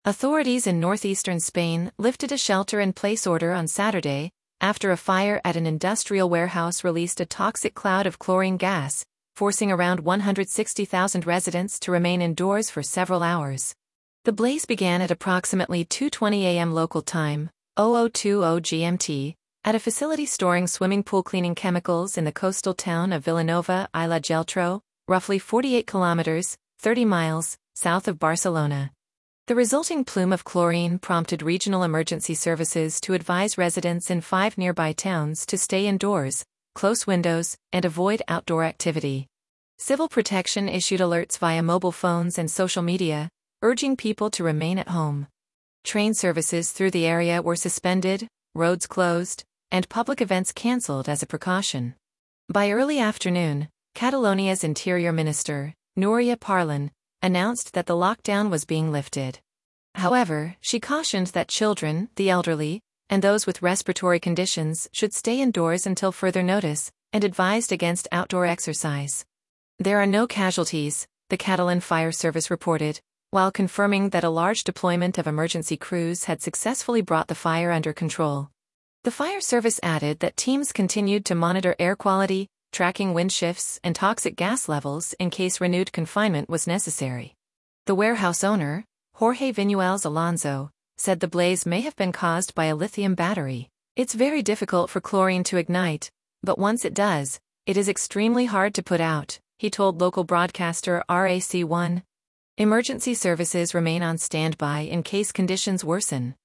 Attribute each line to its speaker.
Speaker 1: Authorities in northeastern Spain lifted a shelter-in-place order on Saturday after a fire at an industrial warehouse released a toxic cloud of chlorine gas, forcing around 160,000 residents to remain indoors for several hours. The blaze began at approximately 2:20 a.m. local time, 0020 GMT, at a facility storing swimming pool cleaning chemicals in the coastal town of Vilanova i la Geltrú, roughly 48 kilometers, 30 miles, south of Barcelona. The resulting plume of chlorine prompted regional emergency services to advise residents in 5 nearby towns to stay indoors, close windows, and avoid outdoor activity. Civil Protection issued alerts via mobile phones and social media, urging people to remain at home. Train services through the area were suspended, roads closed, and public events cancelled as a precaution. By early afternoon, Catalonia's Interior Minister, Núria Parlon, announced that the lockdown was being lifted. However, she cautioned that children, the elderly, and those with respiratory conditions should stay indoors until further notice, and advised against outdoor exercise. There are no casualties, the Catalan Fire Service reported, while confirming that a large deployment of emergency crews had successfully brought the fire under control. The fire service added that teams continued to monitor air quality, tracking wind shifts and toxic gas levels in case renewed confinement was necessary. The warehouse owner, Jorge Viñuales Alonso, said the blaze may have been caused by a lithium battery. It's very difficult for chlorine to ignite, but once it does, it is extremely hard to put out, he told local broadcaster RAC1. Emergency services remain on standby in case conditions worsen.